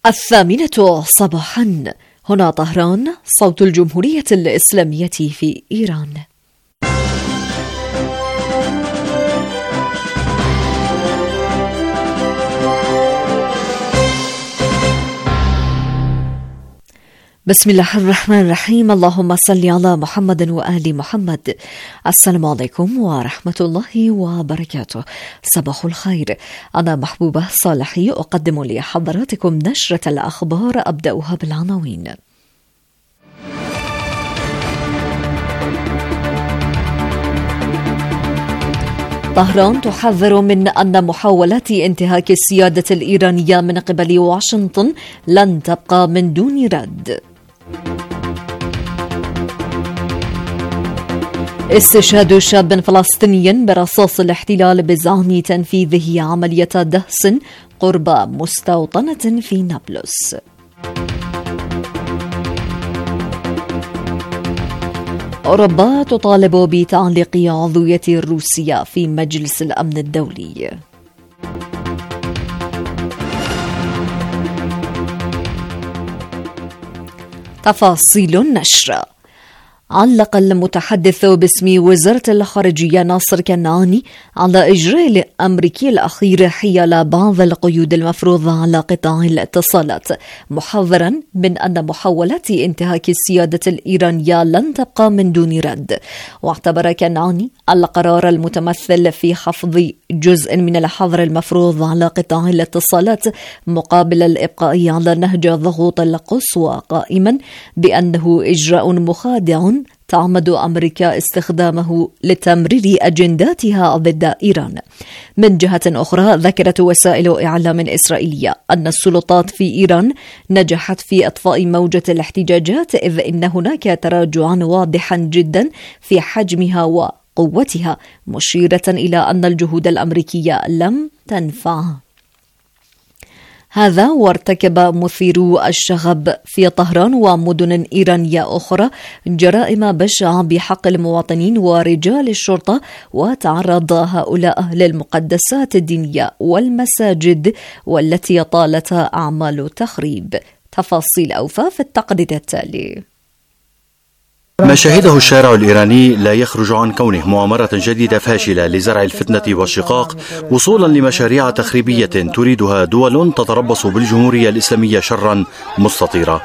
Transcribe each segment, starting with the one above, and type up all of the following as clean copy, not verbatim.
الثامنة صباحا. هنا طهران، صوت الجمهورية الإسلامية في إيران. بسم الله الرحمن الرحيم. اللهم صل على محمد وآل محمد. السلام عليكم ورحمة الله وبركاته. صباح الخير. أنا محبوبة صالحي أقدم لحضراتكم نشرة الأخبار، أبدأها بالعناوين. طهران تحذر من أن محاولات انتهاك السيادة الإيرانية من قبل واشنطن لن تبقى من دون رد. استشهاد شاب فلسطيني برصاص الاحتلال بزعم تنفيذه عملية دهس قرب مستوطنة في نابلس. أوروبا تطالب بتعليق عضوية روسيا في مجلس الأمن الدولي. تفاصيل النشر. علق المتحدث باسم وزارة الخارجية ناصر كنعاني على إجراء الأمريكي الأخير حيال بعض القيود المفروضة على قطاع الاتصالات، محذرا من أن محاولات انتهاك السيادة الإيرانية لن تبقى من دون رد. واعتبر كنعاني القرار المتمثل في خفض جزء من الحظر المفروض على قطاع الاتصالات مقابل الإبقاء على نهج ضغوط القصوى قائما بأنه إجراء مخادع تعمد أمريكا استخدامه لتمرير أجنداتها ضد إيران. من جهة أخرى، ذكرت وسائل إعلام إسرائيلية أن السلطات في إيران نجحت في إطفاء موجة الاحتجاجات، إذ إن هناك تراجعا واضحا جدا في حجمها وقوتها، مشيرة إلى أن الجهود الأمريكية لم تنفع. هذا وارتكب مثيرو الشغب في طهران ومدن إيرانية أخرى جرائم بشعة بحق المواطنين ورجال الشرطة، وتعرض هؤلاء للمقدسات الدينية والمساجد والتي طالتها أعمال تخريب. تفاصيل أوفى في التقرير التالي. ما شهده الشارع الإيراني لا يخرج عن كونه مؤامرة جديدة فاشلة لزرع الفتنة والشقاق، وصولا لمشاريع تخريبية تريدها دول تتربص بالجمهورية الإسلامية شرا مستطيرا.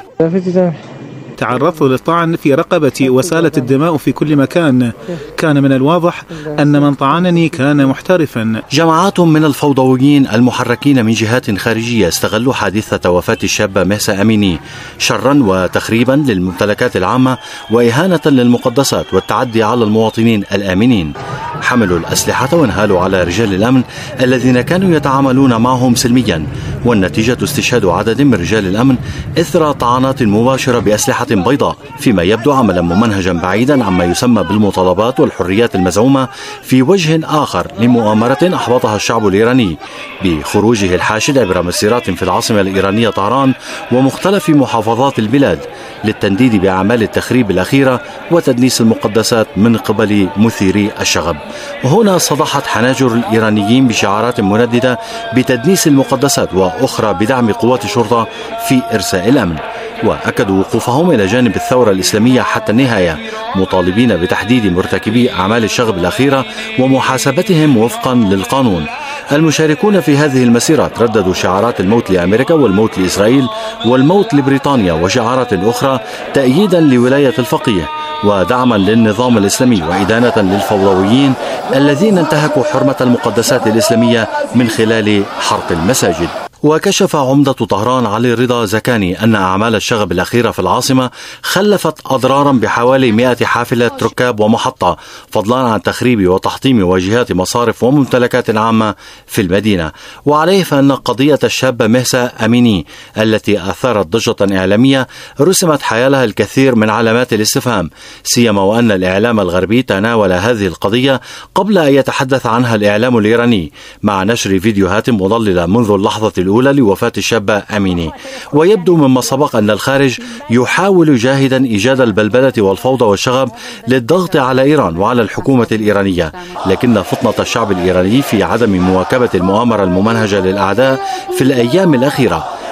تعرضوا للطعن في رقبتي وسالت الدماء في كل مكان. كان من الواضح أن من طعنني كان محترفا. جماعات من الفوضويين المحركين من جهات خارجية استغلوا حادثة وفاة الشابة مهسا أميني شرا وتخريبا للممتلكات العامة وإهانة للمقدسات والتعدي على المواطنين الآمنين. حملوا الأسلحة وانهالوا على رجال الأمن الذين كانوا يتعاملون معهم سلميا، والنتيجة استشهاد عدد من رجال الأمن إثر طعنات مباشرة بأسلحة بيضاء، فيما يبدو عملا ممنهجا بعيدا عما يسمى بالمطالبات والحريات المزعومة في وجه آخر لمؤامرة أحبطها الشعب الإيراني بخروجه الحاشد عبر مسيرات في العاصمة الإيرانية طهران ومختلف محافظات البلاد للتنديد بأعمال التخريب الأخيرة وتدنيس المقدسات من قبل مثيري الشغب. وهنا صدحت حناجر الإيرانيين بشعارات منددة بتدنيس المقدسات وأخرى بدعم قوات الشرطة في إرساء الأمن، وأكدوا وقوفهم إلى جانب الثورة الإسلامية حتى النهاية، مطالبين بتحديد مرتكبي أعمال الشغب الأخيرة ومحاسبتهم وفقا للقانون. المشاركون في هذه المسيرات رددوا شعارات الموت لأمريكا والموت لإسرائيل والموت لبريطانيا وشعارات أخرى تأييدا لولاية الفقيه ودعما للنظام الإسلامي وإدانة للفوضويين الذين انتهكوا حرمة المقدسات الإسلامية من خلال حرق المساجد. وكشف عمدة طهران علي رضا زكاني أن أعمال الشغب الأخيرة في العاصمة خلفت أضرارا بحوالي 100 حافلة ركاب ومحطة، فضلا عن تخريب وتحطيم واجهات مصارف وممتلكات عامة في المدينة. وعليه فأن قضية الشابة مهسا أميني التي أثارت ضجة إعلامية رسمت حيالها الكثير من علامات الاستفهام، سيما وأن الإعلام الغربي تناول هذه القضية قبل أن يتحدث عنها الإعلام الإيراني، مع نشر فيديوهات مضللة منذ اللحظة الأولى لوفاة الشابة أميني. ويبدو مما سبق أن الخارج يحاول جاهدا إيجاد البلبلة والفوضى والشغب للضغط على إيران وعلى الحكومة الإيرانية، لكن فطنة الشعب الإيراني في عدم مواكبة المؤامرة الممنهجة للأعداء في الأيام الأخيرة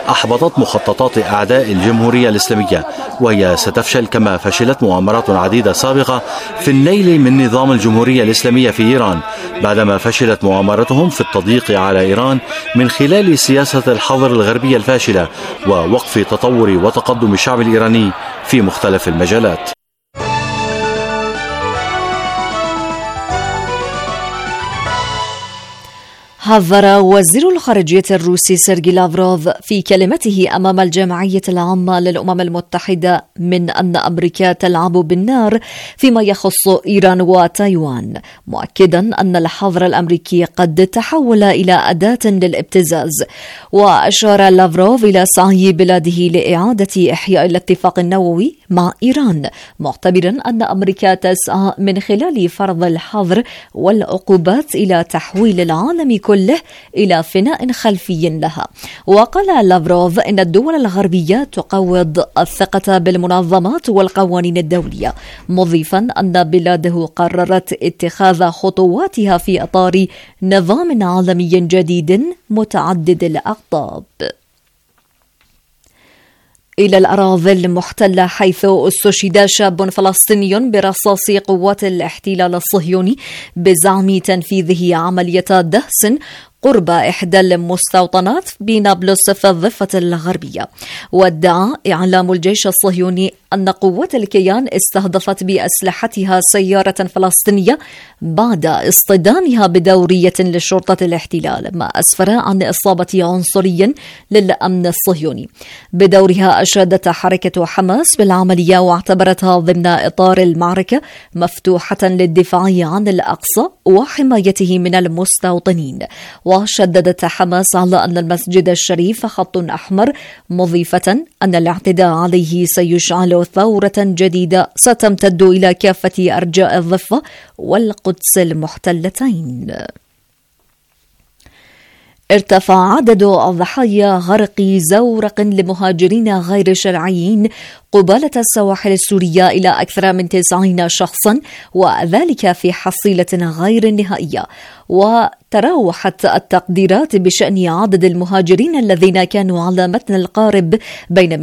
أحبطت مخططات أعداء الجمهورية الإسلامية، وهي ستفشل كما فشلت مؤامرات عديدة سابقة في النيل من نظام الجمهورية الإسلامية في إيران، بعدما فشلت مؤامرتهم في التضييق على إيران من خلال سياسة الحظر الغربية الفاشلة ووقف تطور وتقدم الشعب الإيراني في مختلف المجالات. حذر وزير الخارجية الروسي سيرجي لافروف في كلمته أمام الجمعية العامة للأمم المتحدة من أن أمريكا تلعب بالنار فيما يخص إيران وتايوان، مؤكدا أن الحظر الأمريكي قد تحول إلى أداة للابتزاز. وأشار لافروف إلى سعي بلاده لإعادة إحياء الاتفاق النووي مع إيران، معتبرا أن أمريكا تسعى من خلال فرض الحظر والعقوبات إلى تحويل العالم كله إلى فناء خلفي لها. وقال لافروف إن الدول الغربية تقوض الثقة بالمنظمات والقوانين الدولية، مضيفا أن بلاده قررت اتخاذ خطواتها في إطار نظام عالمي جديد متعدد الأقطاب. إلى الأراضي المحتلة، حيث استشهد شاب فلسطيني برصاص قوات الاحتلال الصهيوني بزعم تنفيذه عملية دهس قرب إحدى المستوطنات بنابلس في الضفة الغربية. وادعى إعلام الجيش الصهيوني أن قوات الكيان استهدفت بأسلحتها سيارة فلسطينية بعد اصطدامها بدورية لشرطة الاحتلال، ما أسفر عن إصابة عنصري للأمن الصهيوني. بدورها أشادت حركة حماس بالعملية واعتبرتها ضمن إطار المعركة مفتوحة للدفاع عن الأقصى وحمايته من المستوطنين. وشددت حماس على أن المسجد الشريف خط أحمر، مضيفة أن الاعتداء عليه سيشعل ثورة جديدة ستمتد إلى كافة أرجاء الضفة والقدس المحتلتين. ارتفع عدد الضحايا غرق زورق لمهاجرين غير شرعيين قبالة السواحل السورية إلى أكثر من 90 شخصا، وذلك في حصيلة غير نهائية. وتراوحت التقديرات بشأن عدد المهاجرين الذين كانوا على متن القارب بين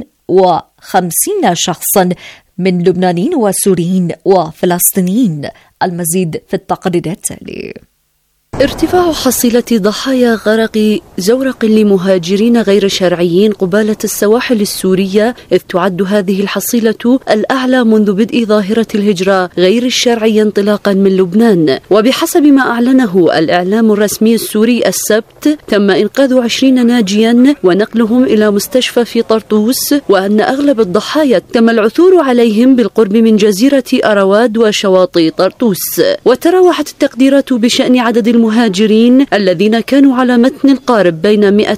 150 شخصا من لبنانيين وسوريين وفلسطينيين. المزيد في التقرير التالي. ارتفاع حصيلة ضحايا غرق زورق لمهاجرين غير شرعيين قبالة السواحل السورية، إذ تعد هذه الحصيلة الأعلى منذ بدء ظاهرة الهجرة غير الشرعية انطلاقا من لبنان. وبحسب ما أعلنه الإعلام الرسمي السوري السبت، تم إنقاذ 20 ناجيا ونقلهم إلى مستشفى في طرطوس، وأن أغلب الضحايا تم العثور عليهم بالقرب من جزيرة أرواد وشواطئ طرطوس. وتراوحت التقديرات بشأن عدد المهاجرين الذين كانوا على متن القارب بين 100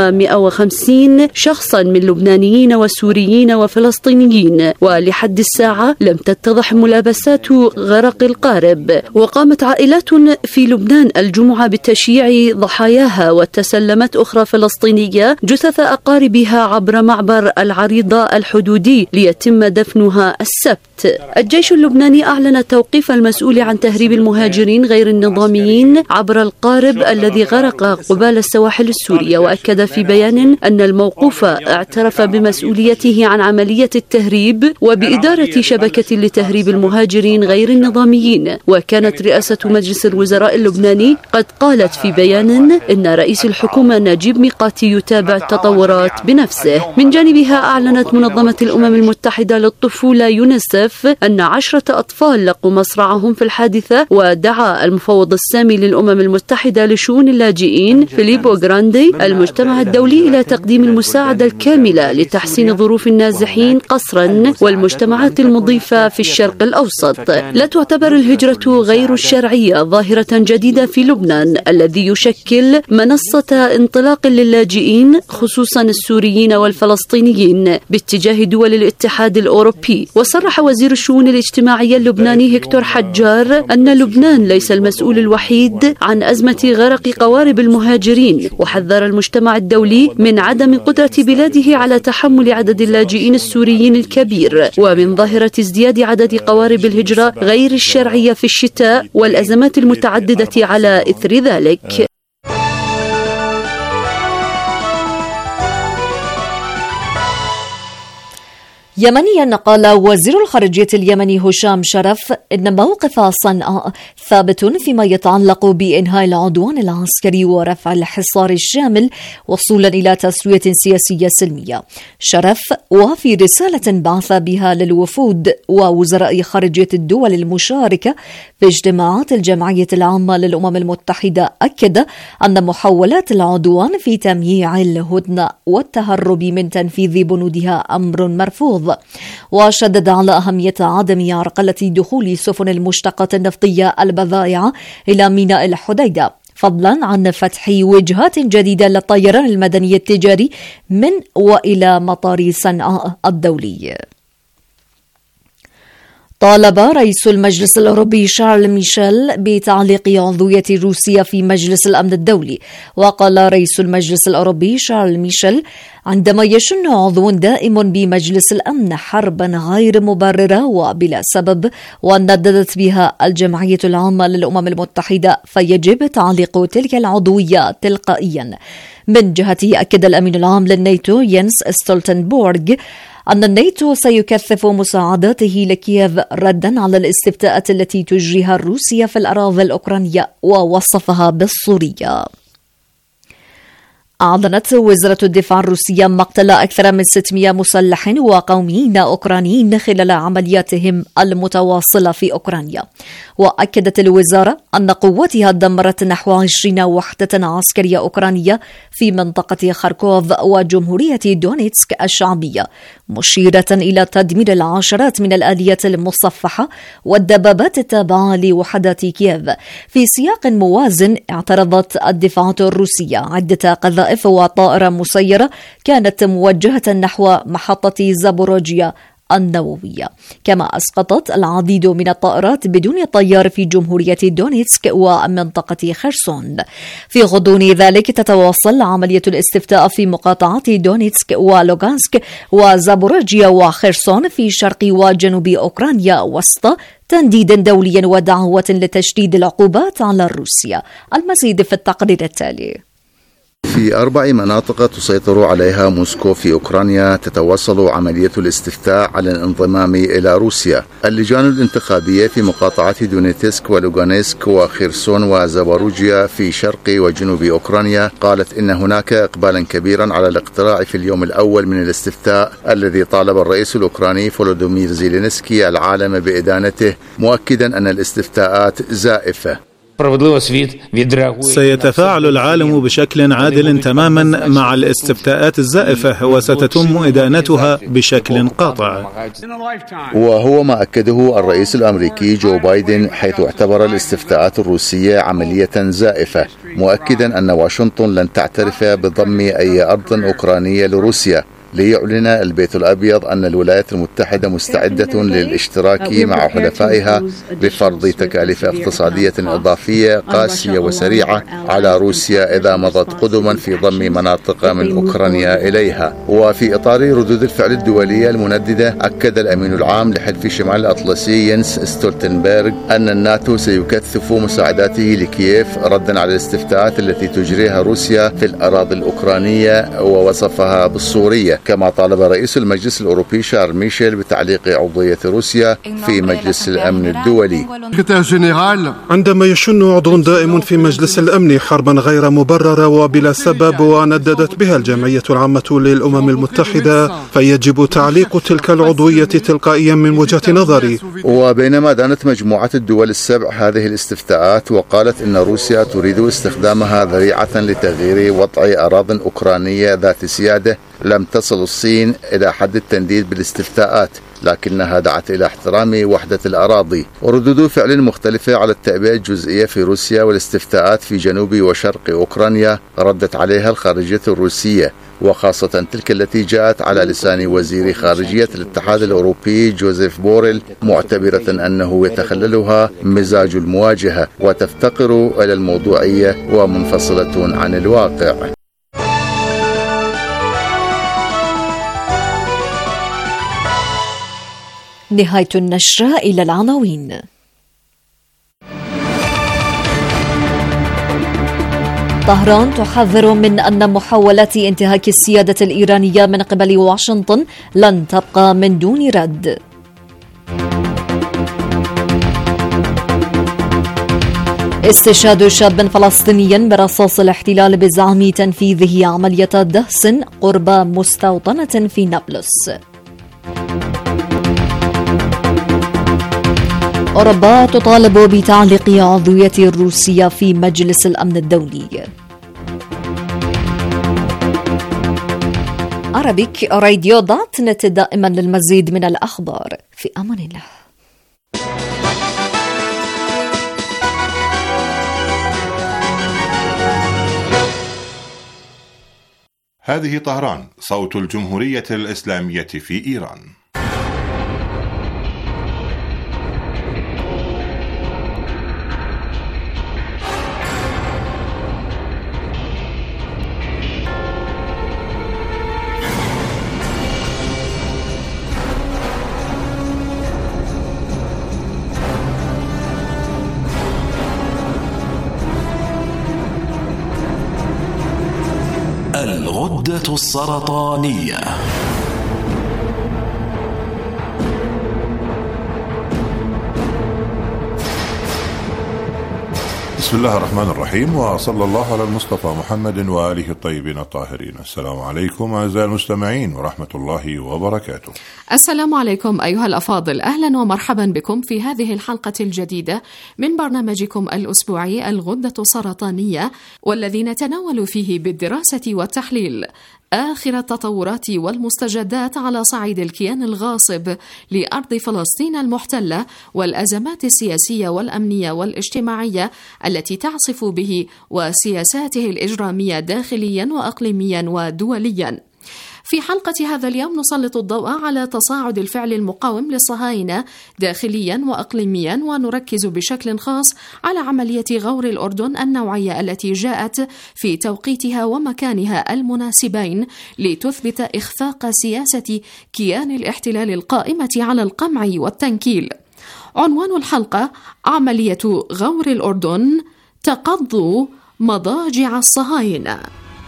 و150 شخصا من لبنانيين وسوريين وفلسطينيين. ولحد الساعة لم تتضح ملابسات غرق القارب. وقامت عائلات في لبنان الجمعة بتشييع ضحاياها، وتسلمت أخرى فلسطينية جثث أقاربها عبر معبر العريضة الحدودي ليتم دفنها السبت. الجيش اللبناني أعلن توقيف المسؤول عن تهريب المهاجرين غير النظاميين عبر القارب الذي غرق قبال السواحل السورية، وأكد في بيان أن الموقوف اعترف بمسؤوليته عن عملية التهريب وبإدارة شبكة لتهريب المهاجرين غير النظاميين. وكانت رئاسة مجلس الوزراء اللبناني قد قالت في بيان إن رئيس الحكومة نجيب ميقاتي يتابع التطورات بنفسه. من جانبها أعلنت منظمة الأمم المتحدة للطفولة يونيسف أن 10 أطفال لقوا مصرعهم في الحادثة. ودعا المفوض السامي للأمم المتحدة لشؤون اللاجئين فيليبو غراندي المجتمع الدولي إلى تقديم المساعدة الكاملة لتحسين ظروف النازحين قسرا والمجتمعات المضيفة في الشرق الأوسط. لا تعتبر الهجرة غير الشرعية ظاهرة جديدة في لبنان، الذي يشكل منصة انطلاق للاجئين خصوصا السوريين والفلسطينيين باتجاه دول الاتحاد الأوروبي. وصرح وزير الشؤون الاجتماعية اللبناني هيكتور حجار أن لبنان ليس المسؤول الوحيد عن أزمة غرق قوارب المهاجرين، وحذر المجتمع الدولي من عدم قدرة بلاده على تحمل عدد اللاجئين السوريين الكبير، ومن ظاهرة ازدياد عدد قوارب الهجرة غير الشرعية في الشتاء والأزمات المتعددة على إثر ذلك. يمنيا، قال وزير الخارجية اليمني هشام شرف إن موقف صنعاء ثابت فيما يتعلق بإنهاء العدوان العسكري ورفع الحصار الشامل وصولا إلى تسوية سياسية سلمية. شرف وفي رسالة بعث بها للوفود ووزراء خارجية الدول المشاركة في اجتماعات الجمعية العامة للأمم المتحدة أكد أن محاولات العدوان في تمييع الهدنة والتهرب من تنفيذ بنودها أمر مرفوض، وشدد على أهمية عدم عرقلة دخول سفن المشتقات النفطية البضائع إلى ميناء الحديدة، فضلا عن فتح وجهات جديدة للطيران المدني التجاري من وإلى مطار صنعاء الدولي. طالب رئيس المجلس الأوروبي شارل ميشيل بتعليق عضوية روسيا في مجلس الأمن الدولي. وقال رئيس المجلس الأوروبي شارل ميشيل: عندما يشن عضو دائم بمجلس الأمن حربا غير مبررة وبلا سبب ونددت بها الجمعية العامة للأمم المتحدة فيجب تعليق تلك العضوية تلقائيا. من جهته أكد الأمين العام للناتو ينس ستولتنبورغ أن الناتو سيكثف مساعداته لكييف ردا على الاستفتاءات التي تجريها روسيا في الأراضي الأوكرانية ووصفها بالصورية. أعلنت وزارة الدفاع الروسية مقتل أكثر من 600 مسلح وقوميين أوكرانيين خلال عملياتهم المتواصلة في أوكرانيا. وأكدت الوزارة أن قواتها دمرت نحو 20 وحدة عسكرية أوكرانية في منطقة خاركوف وجمهورية دونيتسك الشعبية، مشيرة إلى تدمير العشرات من الآليات المصفحة والدبابات التابعة لوحدات كييف. في سياق موازن، اعترضت الدفاعات الروسية عدة قذائف وطائرة مسيرة كانت موجهة نحو محطة زابوروجيا النووية، كما أسقطت العديد من الطائرات بدون طيار في جمهورية دونيتسك ومنطقة خرسون. في غضون ذلك تتواصل عملية الاستفتاء في مقاطعات دونيتسك ولوغانسك وزابوروجيا وخرسون في شرق وجنوب أوكرانيا وسط تنديد دوليا ودعوة لتشديد العقوبات على روسيا. المزيد في التقرير التالي. في 4 مناطق تسيطر عليها موسكو في أوكرانيا تتواصل عملية الاستفتاء على الانضمام إلى روسيا. اللجان الانتخابية في مقاطعة دونيتسك ولوغانسك وخيرسون وزاباروجيا في شرق وجنوب أوكرانيا قالت إن هناك إقبالا كبيرا على الاقتراع في اليوم الأول من الاستفتاء الذي طالب الرئيس الأوكراني فولودومير زيلينسكي العالم بإدانته، مؤكدا أن الاستفتاءات زائفة. سيتفاعل العالم بشكل عادل تماما مع الاستفتاءات الزائفة وستتم إدانتها بشكل قاطع. وهو ما أكده الرئيس الأمريكي جو بايدن حيث اعتبر الاستفتاءات الروسية عملية زائفة، مؤكدا أن واشنطن لن تعترف بضم أي أرض أوكرانية لروسيا. ليعلن البيت الأبيض أن الولايات المتحدة مستعدة للاشتراك مع حلفائها بفرض تكاليف اقتصادية إضافية قاسية وسريعة على روسيا إذا مضت قدما في ضم مناطق من أوكرانيا إليها. وفي إطار ردود الفعل الدولية المنددة، أكد الأمين العام لحلف شمال الأطلسي ينس ستولتنبرغ أن الناتو سيكثف مساعداته لكييف ردا على الاستفتاءات التي تجريها روسيا في الأراضي الأوكرانية ووصفها بالصورية. كما طالب رئيس المجلس الأوروبي شارل ميشيل بتعليق عضوية روسيا في مجلس الأمن الدولي. عندما يشن عضو دائم في مجلس الأمن حربا غير مبررة وبلا سبب ونددت بها الجمعية العامة للأمم المتحدة فيجب تعليق تلك العضوية تلقائيا من وجهة نظري. وبينما دانت مجموعة الدول السبع هذه الاستفتاءات وقالت إن روسيا تريد استخدامها ذريعة لتغيير وضع أراضٍ أوكرانية ذات سيادة، لم تصل الصين إلى حد التنديد بالاستفتاءات، لكنها دعت إلى احترام وحدة الأراضي. وردود فعل مختلفة على التأبية الجزئية في روسيا والاستفتاءات في جنوب وشرق أوكرانيا ردت عليها الخارجية الروسية، وخاصة تلك التي جاءت على لسان وزير خارجية الاتحاد الأوروبي جوزيف بوريل، معتبرة أنه يتخللها مزاج المواجهة وتفتقر إلى الموضوعية ومنفصلة عن الواقع. نهاية النشر. إلى العناوين. طهران تحذر من أن محاولات انتهاك السيادة الإيرانية من قبل واشنطن لن تبقى من دون رد. استشهاد شاب فلسطيني برصاص الاحتلال بزعم تنفيذه عملية دهس قرب مستوطنة في نابلس. أوروبا تطالب بتعليق عضوية روسيا في مجلس الأمن الدولي. Arabic Radio.net دائما للمزيد من الأخبار. في أمان الله. هذه طهران، صوت الجمهورية الإسلامية في إيران. الغدة السرطانية. بسم الله الرحمن الرحيم، وصلى الله على المصطفى محمد وآله الطيبين الطاهرين. السلام عليكم أعزائي المستمعين ورحمة الله وبركاته. السلام عليكم أيها الأفاضل، أهلا ومرحبا بكم في هذه الحلقة الجديدة من برنامجكم الأسبوعي الغدة السرطانية، والذي نتناول فيه بالدراسة والتحليل آخر التطورات والمستجدات على صعيد الكيان الغاصب لأرض فلسطين المحتلة والأزمات السياسية والأمنية والاجتماعية التي تعصف به وسياساته الإجرامية داخليا وأقليميا ودوليا. في حلقة هذا اليوم نسلط الضوء على تصاعد الفعل المقاوم للصهاينة داخليا وأقليميا، ونركز بشكل خاص على عملية غور الأردن النوعية التي جاءت في توقيتها ومكانها المناسبين لتثبت إخفاق سياسة كيان الاحتلال القائمة على القمع والتنكيل. عنوان الحلقة: عملية غور الأردن تقض مضاجع الصهاينة.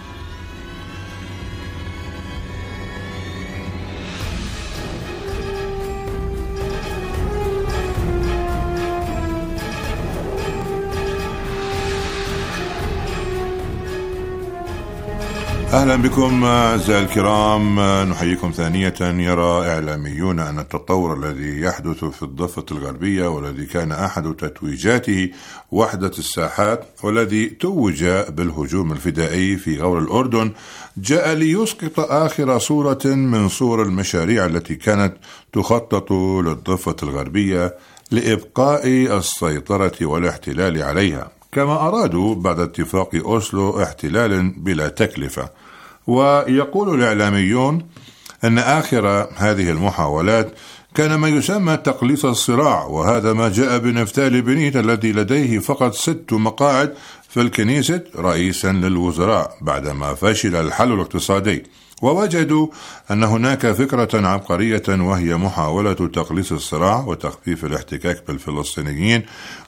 أهلا بكم أعزائي الكرام، نحييكم ثانية. يرى إعلاميون أن التطور الذي يحدث في الضفة الغربية، والذي كان أحد تتويجاته وحدة الساحات، والذي توج بالهجوم الفدائي في غور الأردن، جاء ليسقط آخر صورة من صور المشاريع التي كانت تخطط للضفة الغربية لإبقاء السيطرة والاحتلال عليها، كما أرادوا بعد اتفاق أوسلو احتلال بلا تكلفة. ويقول الإعلاميون أن آخر هذه المحاولات كان ما يسمى تقليص الصراع، وهذا ما جاء بنفتالي بنيت الذي لديه فقط 6 مقاعد في الكنيسة رئيسا للوزراء بعدما فشل الحل الاقتصادي، ووجدوا أن هناك فكرة عبقرية وهي محاولة تقليص الصراع وتخفيف الاحتكاك بالفلسطينيين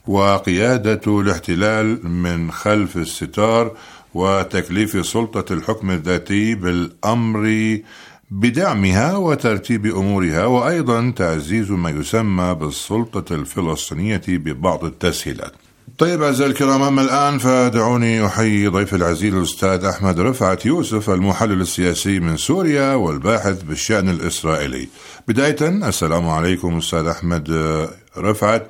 وقيادة الاحتلال من خلف الستار وتكليف سلطة الحكم الذاتي بالأمر بدعمها وترتيب أمورها، وأيضا تعزيز ما يسمى بالسلطة الفلسطينية ببعض التسهيلات. طيب أعزائي الكرام، أما الآن فدعوني أحيي ضيف العزيز الأستاذ أحمد رفعت يوسف، المحلل السياسي من سوريا والباحث بالشأن الإسرائيلي. بداية السلام عليكم أستاذ أحمد رفعت،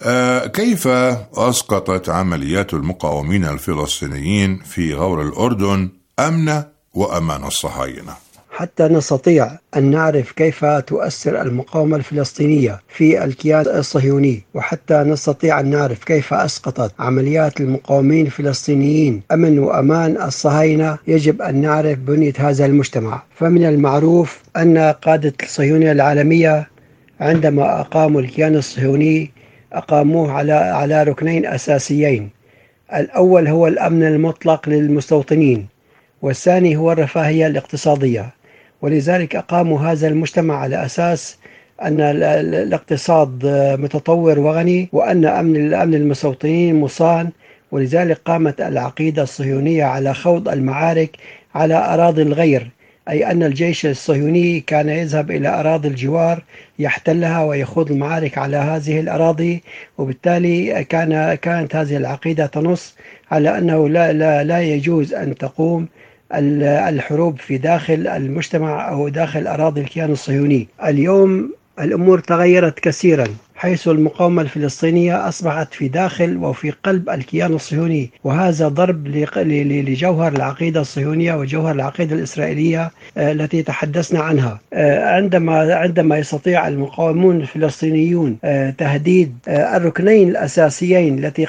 كيف أسقطت عمليات المقاومين الفلسطينيين في غور الأردن أمن وأمان الصهاينة؟ حتى نستطيع أن نعرف كيف تؤثر المقاومة الفلسطينية في الكيان الصهيوني، وحتى نستطيع أن نعرف كيف أسقطت عمليات المقاومين الفلسطينيين أمن وأمان الصهاينة، يجب أن نعرف بنية هذا المجتمع. فمن المعروف أن قادة الصهيونية العالمية عندما أقاموا الكيان الصهيوني أقاموه على ركنين أساسيين: الأول هو الأمن المطلق للمستوطنين، والثاني هو الرفاهية الاقتصادية. ولذلك أقاموا هذا المجتمع على أساس أن الاقتصاد متطور وغني، وأن أمن المستوطنين مصان، ولذلك قامت العقيدة الصهيونية على خوض المعارك على أراضي الغير، أي أن الجيش الصهيوني كان يذهب إلى أراضي الجوار يحتلها ويخوض المعارك على هذه الأراضي، وبالتالي كانت هذه العقيدة تنص على أنه لا يجوز أن تقوم الحروب في داخل المجتمع أو داخل أراضي الكيان الصهيوني. اليوم الأمور تغيرت كثيرا، حيث المقاومة الفلسطينية أصبحت في داخل وفي قلب الكيان الصهيوني، وهذا ضرب لجوهر العقيدة الصهيونية وجوهر العقيدة الإسرائيلية التي تحدثنا عنها. عندما يستطيع المقاومون الفلسطينيون تهديد الركنين الأساسيين التي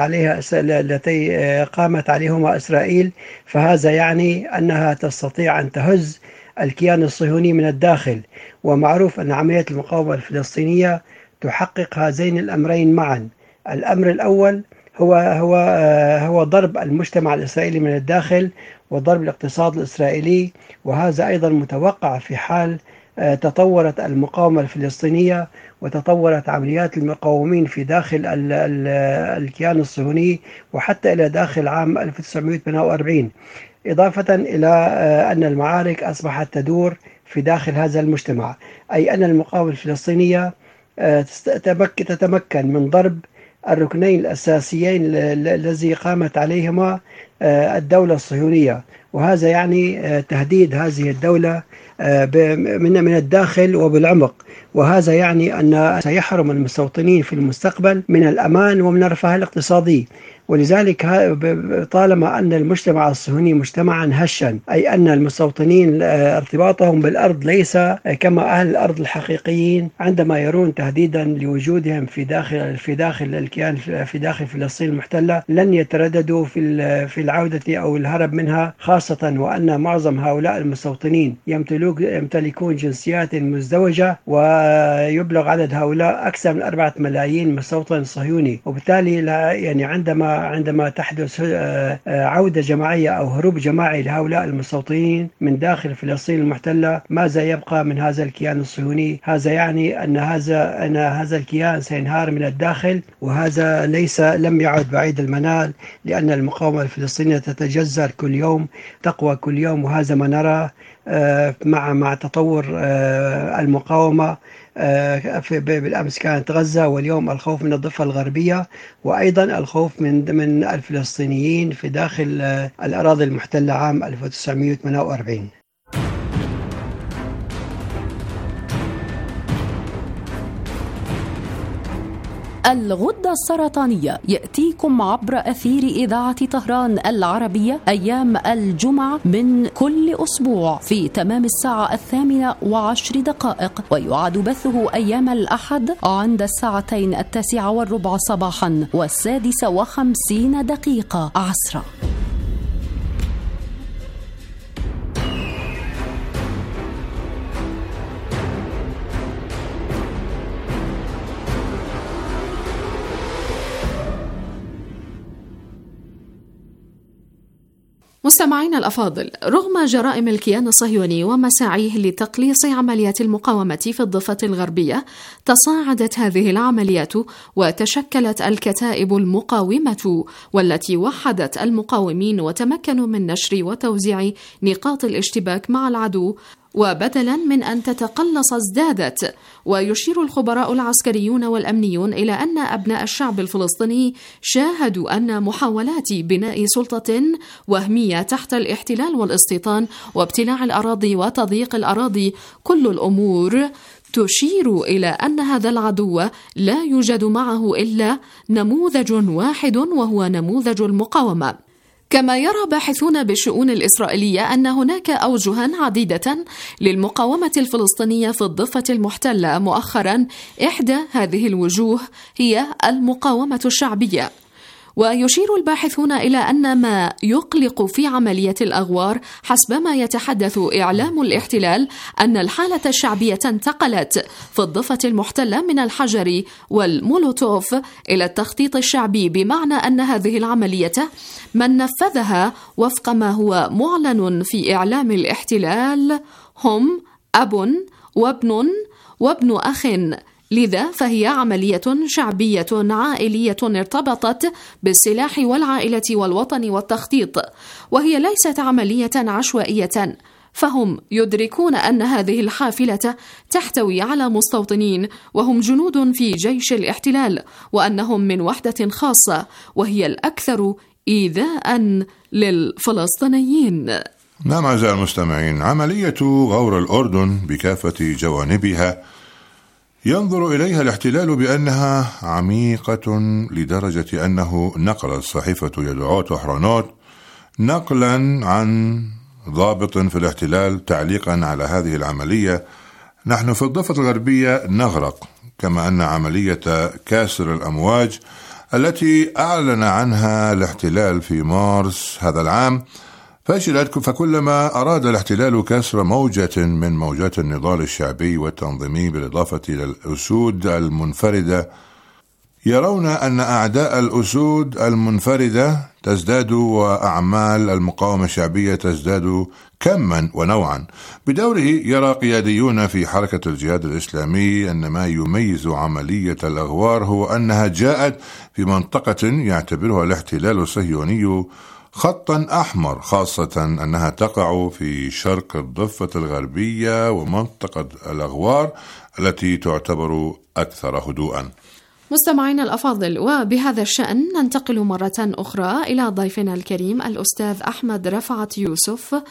قامت عليهما إسرائيل، فهذا يعني أنها تستطيع أن تهز الكيان الصهيوني من الداخل. ومعروف أن عملية المقاومة الفلسطينية تحقق هذين الأمرين معا. الأمر الأول هو ضرب المجتمع الإسرائيلي من الداخل وضرب الاقتصاد الإسرائيلي، وهذا أيضا متوقع في حال تطورت المقاومة الفلسطينية وتطورت عمليات المقاومين في داخل الكيان الصهيوني وحتى إلى داخل عام 1948، إضافة إلى أن المعارك أصبحت تدور في داخل هذا المجتمع، أي أن المقاومة الفلسطينية تتمكن من ضرب الركنين الأساسيين الذي قامت عليهما الدولة الصهيونية، وهذا يعني تهديد هذه الدولة من الداخل وبالعمق، وهذا يعني أن سيحرم المستوطنين في المستقبل من الأمان ومن الرفاه الاقتصادي. ولذلك طالما أن المجتمع الصهيوني مجتمعا هشا، أي أن المستوطنين ارتباطهم بالأرض ليس كما أهل الأرض الحقيقيين، عندما يرون تهديدا لوجودهم في داخل الكيان في داخل فلسطين المحتلة لن يترددوا في العودة أو الهرب منها، خاصة وأن معظم هؤلاء المستوطنين يمتلكون جنسيات مزدوجة، ويبلغ عدد هؤلاء أكثر من 4 ملايين مستوطن صهيوني. وبالتالي يعني عندما تحدث عودة جماعية أو هروب جماعي لهؤلاء المستوطنين من داخل فلسطين المحتلة، ماذا يبقى من هذا الكيان الصهيوني؟ هذا يعني أن هذا الكيان سينهار من الداخل، وهذا لم يعد بعيد المنال، لأن المقاومة الفلسطينية تتجذر كل يوم، تقوى كل يوم، وهذا ما نراه مع تطور المقاومة. بالأمس كانت غزة، واليوم الخوف من الضفة الغربية، وأيضا الخوف من الفلسطينيين في داخل الأراضي المحتلة عام 1948. الغدة السرطانية يأتيكم عبر أثير إذاعة طهران العربية أيام الجمعة من كل أسبوع في تمام الساعة 8:10، ويعاد بثه أيام الأحد عند الساعتين 9:15 صباحا و6:50 عصرا. مستمعينا الأفاضل، رغم جرائم الكيان الصهيوني ومساعيه لتقليص عمليات المقاومة في الضفة الغربية، تصاعدت هذه العمليات وتشكلت الكتائب المقاومة، والتي وحدت المقاومين وتمكنوا من نشر وتوزيع نقاط الاشتباك مع العدو، وبدلا من أن تتقلص ازدادت. ويشير الخبراء العسكريون والأمنيون إلى أن أبناء الشعب الفلسطيني شاهدوا أن محاولات بناء سلطة وهمية تحت الاحتلال والاستيطان وابتلاع الأراضي وتضييق الأراضي، كل الأمور تشير إلى أن هذا العدو لا يوجد معه إلا نموذج واحد، وهو نموذج المقاومة. كما يرى باحثون بالشؤون الإسرائيلية أن هناك أوجها عديدة للمقاومة الفلسطينية في الضفة المحتلة مؤخرا، إحدى هذه الوجوه هي المقاومة الشعبية. ويشير الباحثون إلى أن ما يقلق في عملية الأغوار حسب ما يتحدث إعلام الاحتلال أن الحالة الشعبية انتقلت في الضفة المحتلة من الحجر والمولوتوف إلى التخطيط الشعبي، بمعنى أن هذه العملية من نفذها وفق ما هو معلن في إعلام الاحتلال هم أب وابن وابن أخ لذا فهي عملية شعبية عائلية ارتبطت بالسلاح والعائلة والوطن والتخطيط، وهي ليست عملية عشوائية، فهم يدركون أن هذه الحافلة تحتوي على مستوطنين وهم جنود في جيش الاحتلال، وأنهم من وحدة خاصة وهي الأكثر إيذاء للفلسطينيين. نعم أعزائي المستمعين، عملية غور الأردن بكافة جوانبها ينظر إليها الاحتلال بأنها عميقة لدرجة أنه نقل صحيفة يدعوت وحرانوت نقلا عن ضابط في الاحتلال تعليقا على هذه العملية: نحن في الضفة الغربية نغرق، كما أن عملية كاسر الأمواج التي أعلن عنها الاحتلال في مارس هذا العام فشلت، فكلما أراد الاحتلال كسر موجة من موجات النضال الشعبي والتنظيمي بالإضافة إلى الأسود المنفردة، يرون أن أعداء الأسود المنفردة تزداد وأعمال المقاومة الشعبية تزداد كما ونوعا. بدوره يرى قياديون في حركة الجهاد الإسلامي أن ما يميز عملية الأغوار هو أنها جاءت في منطقة يعتبرها الاحتلال الصهيوني خطا أحمر، خاصة أنها تقع في شرق الضفة الغربية ومنطقة الأغوار التي تعتبر أكثر هدوءا. مستمعينا الأفاضل، وبهذا الشأن ننتقل مرة أخرى إلى ضيفنا الكريم الأستاذ أحمد رفعت يوسف.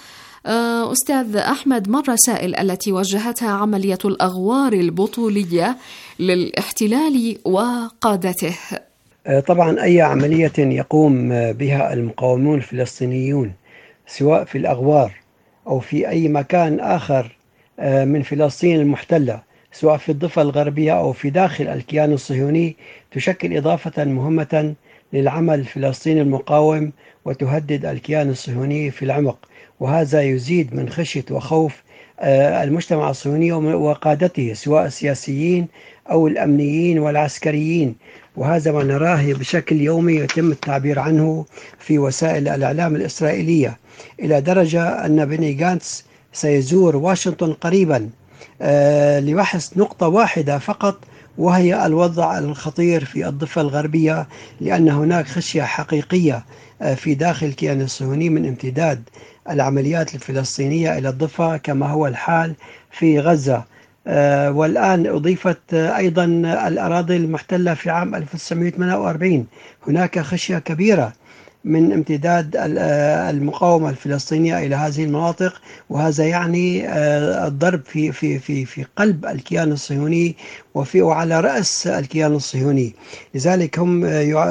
أستاذ أحمد، ما الرسائل التي وجهتها عملية الأغوار البطولية للاحتلال وقادته؟ طبعا أي عملية يقوم بها المقاومون الفلسطينيون سواء في الأغوار أو في أي مكان آخر من فلسطين المحتلة، سواء في الضفة الغربية أو في داخل الكيان الصهيوني، تشكل إضافة مهمة للعمل الفلسطيني المقاوم وتهدد الكيان الصهيوني في العمق، وهذا يزيد من خشية وخوف المجتمع الصهيوني وقادته سواء السياسيين أو الأمنيين والعسكريين، وهذا ما نراه بشكل يومي يتم التعبير عنه في وسائل الإعلام الإسرائيلية، إلى درجة أن بني جانتس سيزور واشنطن قريبا لبحث نقطة واحدة فقط، وهي الوضع الخطير في الضفة الغربية، لأن هناك خشية حقيقية في داخل الكيان الصهيوني من امتداد العمليات الفلسطينية إلى الضفة كما هو الحال في غزة. والآن أضيفت أيضا الأراضي المحتلة في عام 1948. هناك خشية كبيرة من امتداد المقاومة الفلسطينية إلى هذه المناطق، وهذا يعني الضرب في قلب الكيان الصهيوني وعلى رأس الكيان الصهيوني. لذلك هم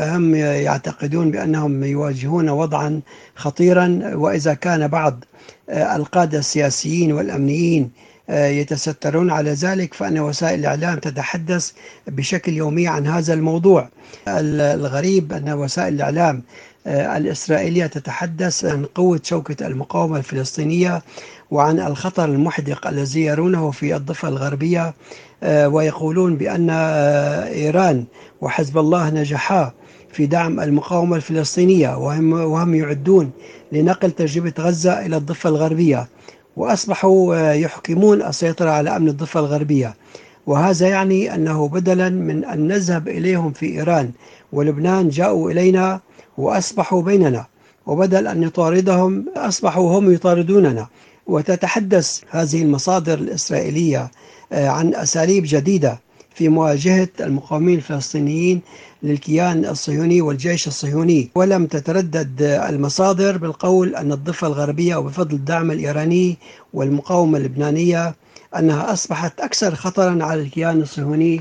يعتقدون بأنهم يواجهون وضعا خطيرا، وإذا كان بعض القادة السياسيين والأمنيين يتسترون على ذلك، فإن وسائل الإعلام تتحدث بشكل يومي عن هذا الموضوع. الغريب أن وسائل الإعلام الإسرائيلية تتحدث عن قوة شوكة المقاومة الفلسطينية وعن الخطر المحدق الذي يرونه في الضفة الغربية، ويقولون بأن إيران وحزب الله نجحا في دعم المقاومة الفلسطينية، وهم يعدون لنقل تجربة غزة إلى الضفة الغربية، وأصبحوا يحكمون السيطرة على أمن الضفة الغربية. وهذا يعني أنه بدلا من أن نذهب إليهم في إيران ولبنان جاءوا إلينا وأصبحوا بيننا، وبدل أن نطاردهم أصبحوا هم يطاردوننا. وتتحدث هذه المصادر الإسرائيلية عن أساليب جديدة في مواجهة المقاومين الفلسطينيين للكيان الصهيوني والجيش الصهيوني، ولم تتردد المصادر بالقول أن الضفة الغربية وبفضل الدعم الإيراني والمقاومة اللبنانية أنها أصبحت أكثر خطرا على الكيان الصهيوني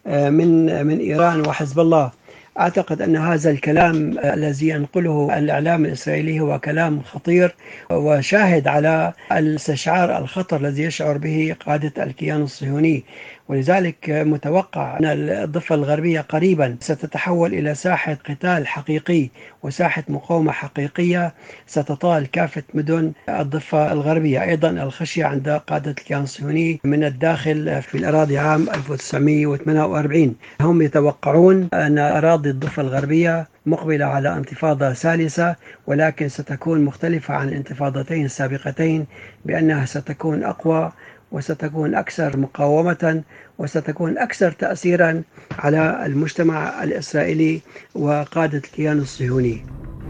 من إيران وحزب الله. أعتقد أن هذا الكلام الذي ينقله الإعلام الإسرائيلي هو كلام خطير وشاهد على الاستشعار الخطر الذي يشعر به قادة الكيان الصهيوني، ولذلك متوقع أن الضفة الغربية قريبا ستتحول إلى ساحة قتال حقيقي وساحة مقاومة حقيقية ستطال كافة مدن الضفة الغربية. أيضا الخشية عند قادة الكيان الصهيوني من الداخل في الأراضي عام 1948، هم يتوقعون أن أراضي الضفة الغربية مقبلة على انتفاضة ثالثة، ولكن ستكون مختلفة عن الانتفاضتين السابقتين بأنها ستكون أقوى وستكون أكثر مقاومة وستكون أكثر تأثيرا على المجتمع الإسرائيلي وقادة الكيان الصهيوني.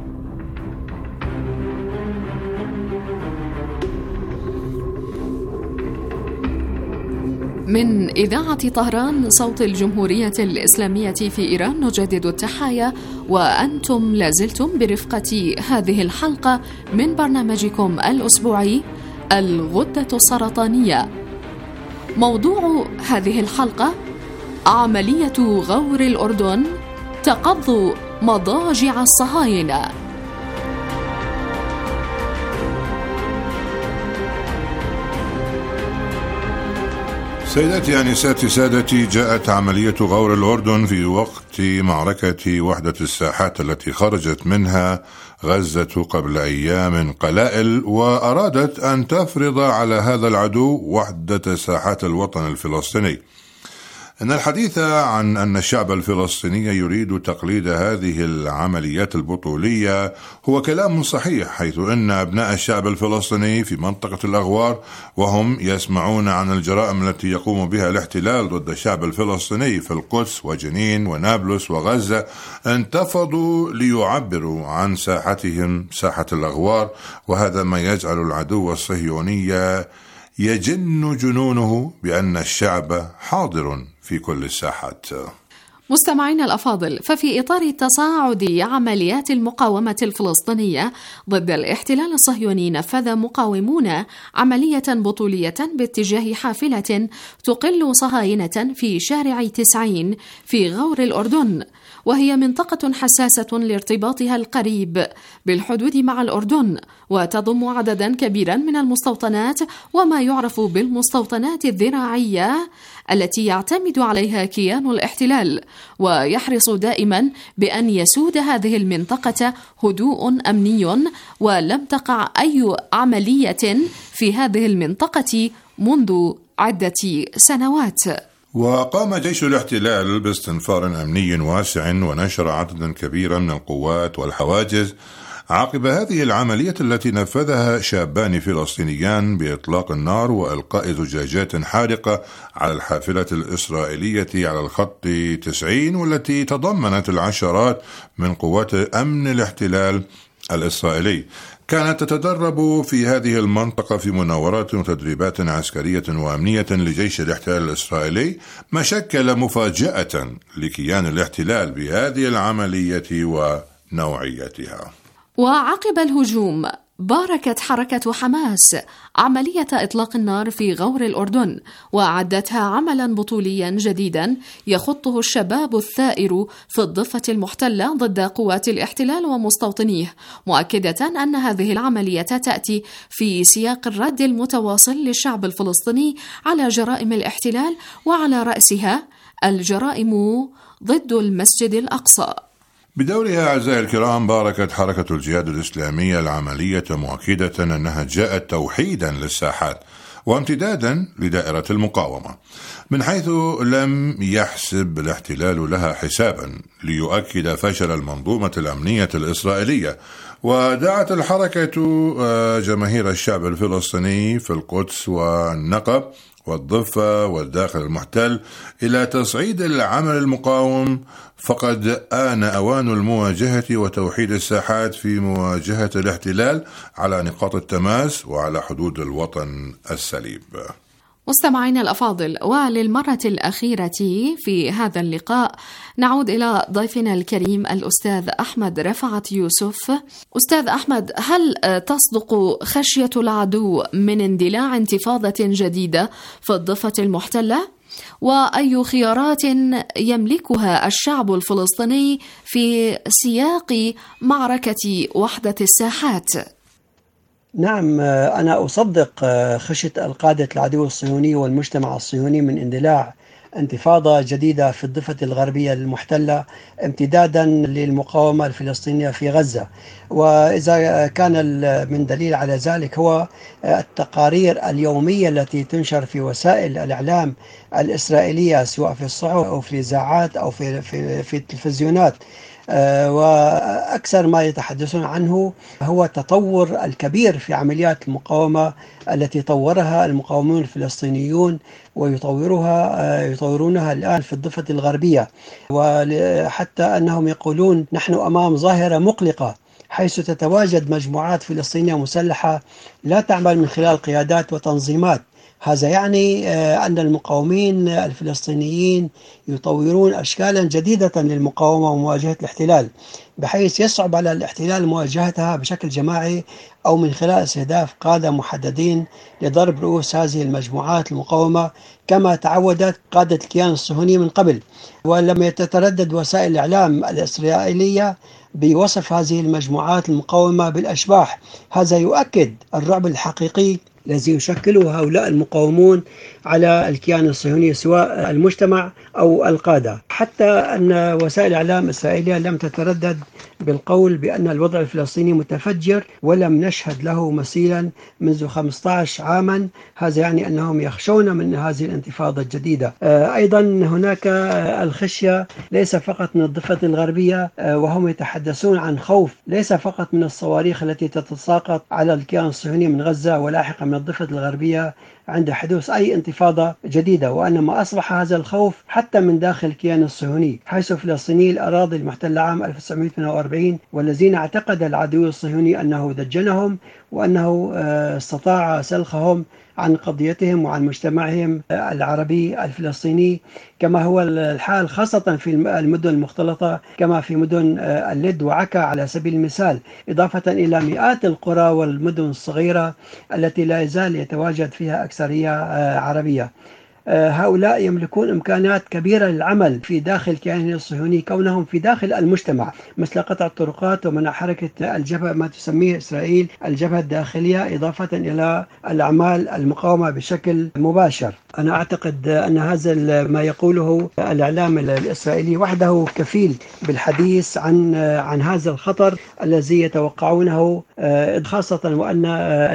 من إذاعة طهران صوت الجمهورية الإسلامية في إيران نجدد التحايا، وأنتم لازلتم برفقة هذه الحلقة من برنامجكم الأسبوعي الغدة السرطانية. موضوع هذه الحلقة: عملية غور الأردن تقض مضاجع الصهاينة. سيداتي أنساتي سادتي، جاءت عملية غور الأردن في وقت معركة وحدة الساحات التي خرجت منها غزة قبل أيام قلائل، وأرادت أن تفرض على هذا العدو وحدة ساحات الوطن الفلسطيني. إن الحديث عن أن الشعب الفلسطيني يريد تقليد هذه العمليات البطولية هو كلام صحيح، حيث أن أبناء الشعب الفلسطيني في منطقة الأغوار وهم يسمعون عن الجرائم التي يقوم بها الاحتلال ضد الشعب الفلسطيني في القدس وجنين ونابلس وغزة انتفضوا ليعبروا عن ساحتهم ساحة الأغوار، وهذا ما يجعل العدو الصهيوني يجن جنونه بأن الشعب حاضر في كل الساحات. مستمعينا الأفاضل، ففي إطار تصاعد عمليات المقاومة الفلسطينية ضد الاحتلال الصهيوني، نفذ مقاومون عملية بطولية باتجاه حافلة تقل صهاينة في شارع 90 في غور الأردن، وهي منطقة حساسة لارتباطها القريب بالحدود مع الأردن، وتضم عددا كبيرا من المستوطنات وما يعرف بالمستوطنات الذراعية التي يعتمد عليها كيان الاحتلال، ويحرص دائما بأن يسود هذه المنطقة هدوء أمني، ولم تقع أي عملية في هذه المنطقة منذ عدة سنوات. وقام جيش الاحتلال باستنفار أمني واسع ونشر عددا كبيرا من القوات والحواجز عقب هذه العملية التي نفذها شابان فلسطينيان بإطلاق النار وإلقاء زجاجات حارقة على الحافلة الإسرائيلية على الخط 90، والتي تضمنت العشرات من قوات أمن الاحتلال الإسرائيلي. كانت تتدرب في هذه المنطقة في مناورات وتدريبات عسكرية وأمنية لجيش الاحتلال الإسرائيلي، ما شكل مفاجأة لكيان الاحتلال بهذه العملية ونوعيتها. وعقب الهجوم باركت حركة حماس عملية إطلاق النار في غور الأردن، وعدتها عملا بطوليا جديدا يخطه الشباب الثائر في الضفة المحتلة ضد قوات الاحتلال ومستوطنيه، مؤكدة أن هذه العملية تأتي في سياق الرد المتواصل للشعب الفلسطيني على جرائم الاحتلال، وعلى رأسها الجرائم ضد المسجد الأقصى. بدورها أعزائي الكرام، باركت حركة الجهاد الإسلامية العملية، مؤكدة أنها جاءت توحيدا للساحات وامتدادا لدائرة المقاومة، من حيث لم يحسب الاحتلال لها حسابا ليؤكد فشل المنظومة الأمنية الإسرائيلية. ودعت الحركة جماهير الشعب الفلسطيني في القدس والنقب والضفة والداخل المحتل إلى تصعيد العمل المقاوم، فقد آن أوان المواجهة وتوحيد الساحات في مواجهة الاحتلال على نقاط التماس وعلى حدود الوطن السليب. مستمعينا الأفاضل، وللمرة الأخيرة في هذا اللقاء نعود إلى ضيفنا الكريم الأستاذ أحمد رفعت يوسف. أستاذ أحمد، هل تصدق خشية العدو من اندلاع انتفاضة جديدة في الضفة المحتلة؟ وأي خيارات يملكها الشعب الفلسطيني في سياق معركة وحدة الساحات؟ نعم، أنا أصدق خشية القادة العدو الصهيوني والمجتمع الصهيوني من اندلاع انتفاضة جديدة في الضفة الغربية المحتلة امتدادا للمقاومة الفلسطينية في غزة. وإذا كان من دليل على ذلك هو التقارير اليومية التي تنشر في وسائل الإعلام الإسرائيلية، سواء في الصحف أو في الإذاعات أو في التلفزيونات، وأكثر ما يتحدثون عنه هو التطور الكبير في عمليات المقاومة التي طورها المقاومون الفلسطينيون ويطورونها الآن في الضفة الغربية، وحتى أنهم يقولون نحن أمام ظاهرة مقلقة، حيث تتواجد مجموعات فلسطينية مسلحة لا تعمل من خلال قيادات وتنظيمات. هذا يعني أن المقاومين الفلسطينيين يطورون أشكالا جديدة للمقاومة ومواجهة الاحتلال، بحيث يصعب على الاحتلال مواجهتها بشكل جماعي أو من خلال استهداف قادة محددين لضرب رؤوس هذه المجموعات المقاومة كما تعودت قادة الكيان الصهيوني من قبل. ولم تتردد وسائل الإعلام الإسرائيلية بوصف هذه المجموعات المقاومة بالأشباح. هذا يؤكد الرعب الحقيقي الذي يشكله هؤلاء المقاومون على الكيان الصهيوني سواء المجتمع أو القادة. حتى أن وسائل الإعلام الإسرائيلية لم تتردد بالقول بأن الوضع الفلسطيني متفجر ولم نشهد له مثيلا منذ 15 عاما. هذا يعني أنهم يخشون من هذه الانتفاضة الجديدة. أيضا هناك الخشية ليس فقط من الضفة الغربية، وهم يتحدثون عن خوف ليس فقط من الصواريخ التي تتساقط على الكيان الصهيوني من غزة ولاحقا من الضفة الغربية عند حدوث أي انتفاضة جديدة، وأنما أصبح هذا الخوف حتى من داخل الكيان الصهيوني، حيث فلسطيني الأراضي المحتلة عام 1948 والذين اعتقد العدو الصهيوني أنه دجنهم وأنه استطاع سلخهم عن قضيتهم وعن مجتمعهم العربي الفلسطيني، كما هو الحال خاصة في المدن المختلطة كما في مدن اللد وعكا على سبيل المثال، إضافة إلى مئات القرى والمدن الصغيرة التي لا يزال يتواجد فيها أكثرية عربية. هؤلاء يملكون إمكانات كبيرة للعمل في داخل الكيان الصهيوني كونهم في داخل المجتمع، مثل قطع الطرقات ومنع حركة الجبهة ما تسميه إسرائيل الجبهة الداخلية، إضافة إلى الأعمال المقاومة بشكل مباشر. أنا أعتقد أن هذا ما يقوله الإعلام الإسرائيلي وحده كفيل بالحديث عن هذا الخطر الذي يتوقعونه، خاصة وأن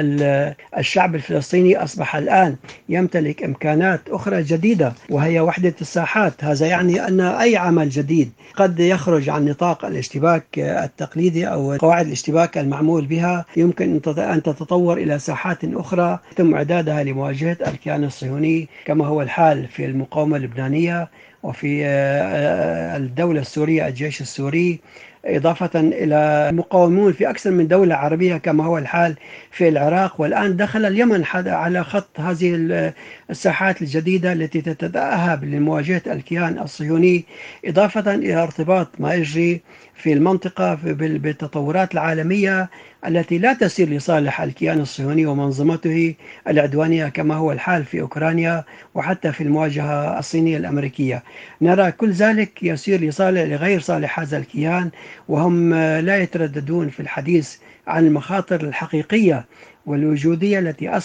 الشعب الفلسطيني أصبح الآن يمتلك إمكانات أخرى جديدة وهي وحدة الساحات. هذا يعني أن أي عمل جديد قد يخرج عن نطاق الاشتباك التقليدي أو قواعد الاشتباك المعمول بها يمكن أن تتطور إلى ساحات أخرى يتم إعدادها لمواجهة الكيان الصهيوني، كما هو الحال في المقاومة اللبنانية وفي الدولة السورية الجيش السوري، إضافة إلى مقاومون في أكثر من دولة عربية كما هو الحال في العراق، والآن دخل اليمن على خط هذه الساحات الجديدة التي تتأهب لمواجهة الكيان الصهيوني، إضافة إلى ارتباط ما يجري في المنطقة بالتطورات العالمية التي لا تسير لصالح الكيان الصهيوني ومنظمته العدوانية كما هو الحال في أوكرانيا وحتى في المواجهة الصينية الأمريكية. نرى كل ذلك يسير لغير صالح هذا الكيان، وهم لا يترددون في الحديث عن المخاطر الحقيقية والوجودية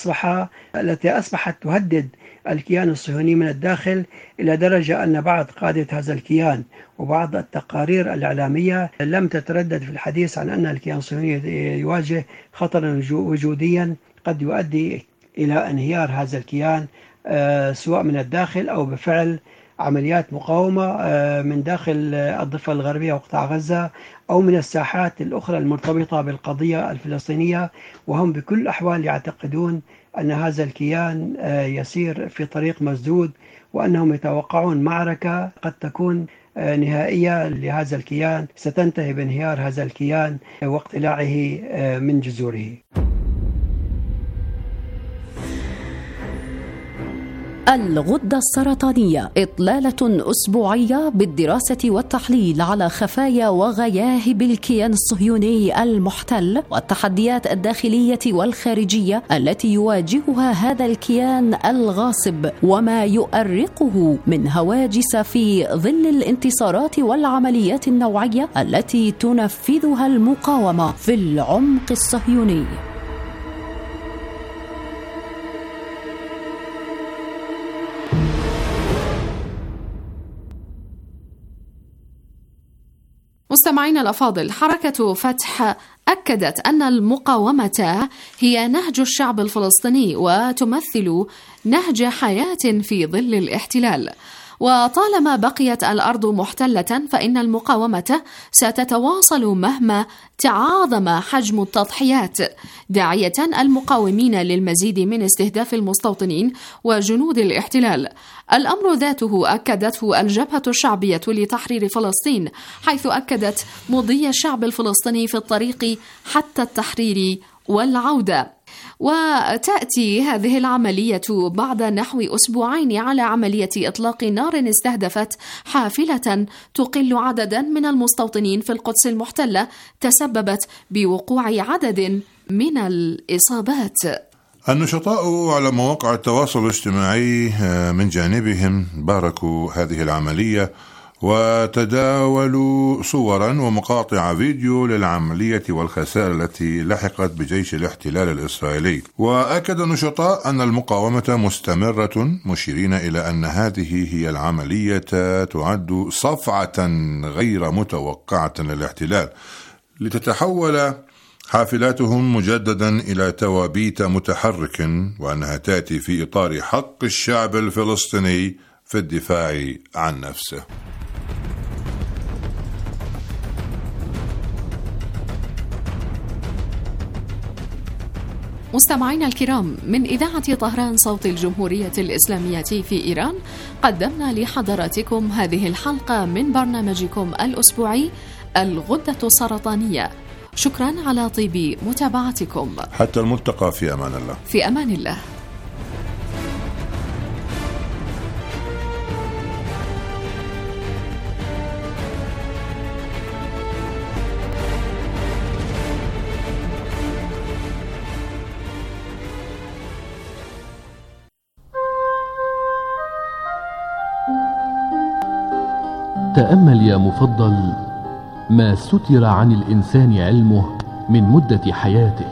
التي أصبحت تهدد الكيان الصهيوني من الداخل، إلى درجة أن بعض قادة هذا الكيان وبعض التقارير الإعلامية لم تتردد في الحديث عن أن الكيان الصهيوني يواجه خطرا وجوديا قد يؤدي إلى انهيار هذا الكيان سواء من الداخل أو بفعل عمليات مقاومة من داخل الضفة الغربية وقطاع غزة أو من الساحات الأخرى المرتبطة بالقضية الفلسطينية. وهم بكل الأحوال يعتقدون أن هذا الكيان يسير في طريق مسدود، وأنهم يتوقعون معركة قد تكون نهائية لهذا الكيان ستنتهي بانهيار هذا الكيان واقتلاعه من جذوره. الغدة السرطانية، إطلالة أسبوعية بالدراسة والتحليل على خفايا وغياهب الكيان الصهيوني المحتل والتحديات الداخلية والخارجية التي يواجهها هذا الكيان الغاصب وما يؤرقه من هواجس في ظل الانتصارات والعمليات النوعية التي تنفذها المقاومة في العمق الصهيوني. مستمعينا الأفاضل، حركة فتح أكدت أن المقاومة هي نهج الشعب الفلسطيني وتمثل نهج حياة في ظل الاحتلال. وطالما بقيت الأرض محتلة فإن المقاومة ستتواصل مهما تعاظم حجم التضحيات، داعية المقاومين للمزيد من استهداف المستوطنين وجنود الاحتلال. الأمر ذاته أكدته الجبهة الشعبية لتحرير فلسطين، حيث أكدت مضي الشعب الفلسطيني في الطريق حتى التحرير والعودة. وتأتي هذه العملية بعد نحو أسبوعين على عملية إطلاق نار استهدفت حافلة تقل عددا من المستوطنين في القدس المحتلة، تسببت بوقوع عدد من الإصابات. النشطاء على مواقع التواصل الاجتماعي من جانبهم باركوا هذه العملية وتداولوا صورا ومقاطع فيديو للعملية والخسائر التي لحقت بجيش الاحتلال الإسرائيلي. وأكد النشطاء أن المقاومة مستمرة، مشيرين إلى أن هذه هي العملية تعد صفعة غير متوقعة للاحتلال لتتحول حافلاتهم مجددا إلى توابيت متحرك، وأنها تأتي في إطار حق الشعب الفلسطيني في الدفاع عن نفسه. مستمعينا الكرام، من إذاعة طهران صوت الجمهورية الإسلامية في إيران قدمنا لحضراتكم هذه الحلقة من برنامجكم الأسبوعي الغدة السرطانية. شكرا على طيب متابعتكم. حتى الملتقى، في أمان الله. في أمان الله. تأمل يا مفضل ما ستر عن الإنسان علمه من مدة حياته،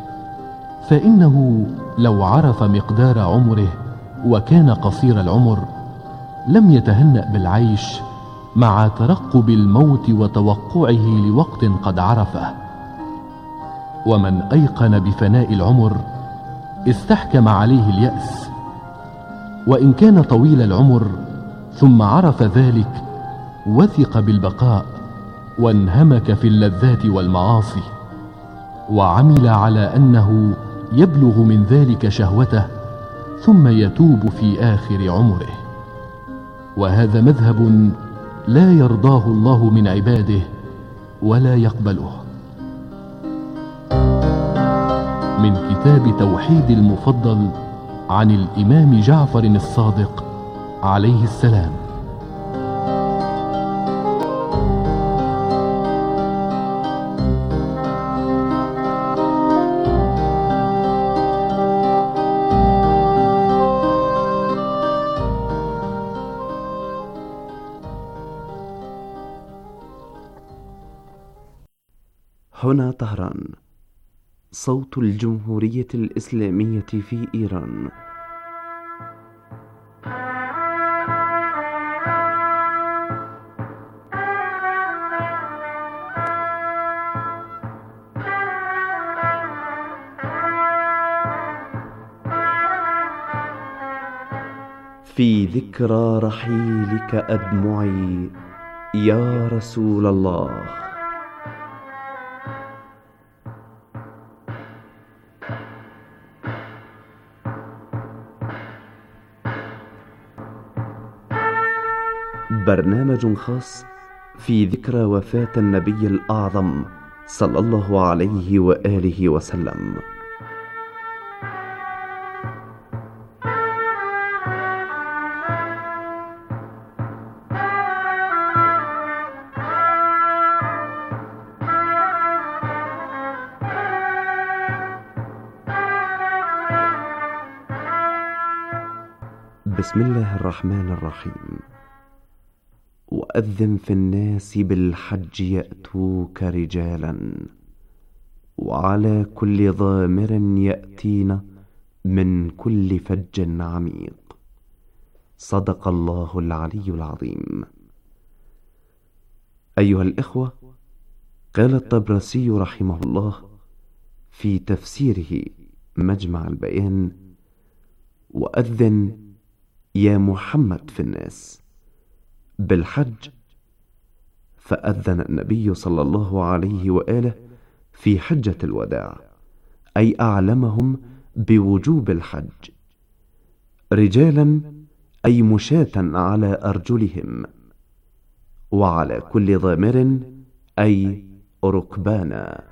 فإنه لو عرف مقدار عمره وكان قصير العمر لم يتهنأ بالعيش مع ترقب الموت وتوقعه لوقت قد عرفه. ومن أيقن بفناء العمر استحكم عليه اليأس، وإن كان طويل العمر ثم عرف ذلك وثق بالبقاء وانهمك في اللذات والمعاصي، وعمل على أنه يبلغ من ذلك شهوته ثم يتوب في آخر عمره. وهذا مذهب لا يرضاه الله من عباده ولا يقبله. من كتاب توحيد المفضل عن الإمام جعفر الصادق عليه السلام. هنا طهران، صوت الجمهورية الإسلامية في إيران. في ذكرى رحيلك أدمعي يا رسول الله. برنامج خاص في ذكرى وفاة النبي الأعظم صلى الله عليه وآله وسلم. بسم الله الرحمن الرحيم. وأذن في الناس بالحج يأتوك رجالا وعلى كل ضامر يأتين من كل فج عميق. صدق الله العلي العظيم. أيها الإخوة، قال الطبرسي رحمه الله في تفسيره مجمع البيان: وأذن يا محمد في الناس بالحج، فأذن النبي صلى الله عليه وآله في حجة الوداع، أي أعلمهم بوجوب الحج، رجالا أي مشاة على أرجلهم، وعلى كل ضامر أي ركبانا.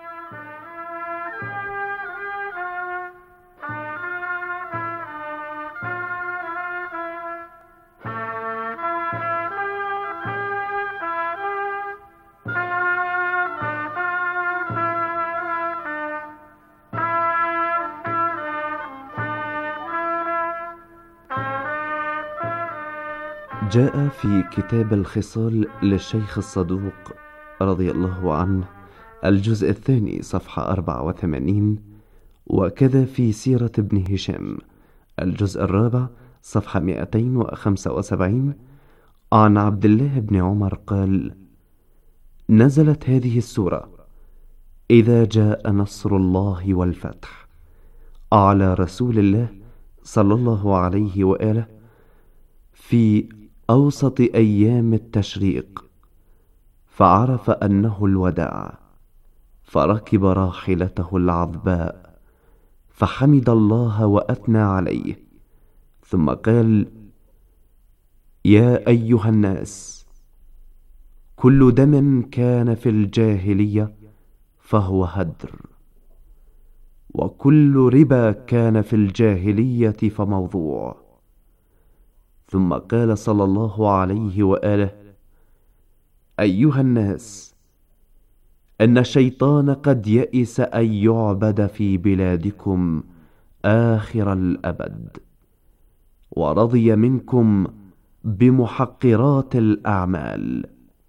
جاء في كتاب الخصال للشيخ الصدوق رضي الله عنه الجزء الثاني صفحة 84، وكذا في سيرة ابن هشام الجزء الرابع صفحة 275 عن عبد الله بن عمر قال: نزلت هذه السورة: إذا جاء نصر الله والفتح، على رسول الله صلى الله عليه وآله في أوسط أيام التشريق، فعرف أنه الوداع، فركب راحلته العذباء، فحمد الله وأثنى عليه، ثم قال: يا أيها الناس، كل دم كان في الجاهلية فهو هدر، وكل ربا كان في الجاهلية فموضوع. ثم قال صلى الله عليه وآله: أيها الناس، إن الشيطان قد يئس أن يعبد في بلادكم آخر الأبد، ورضي منكم بمحقرات الأعمال.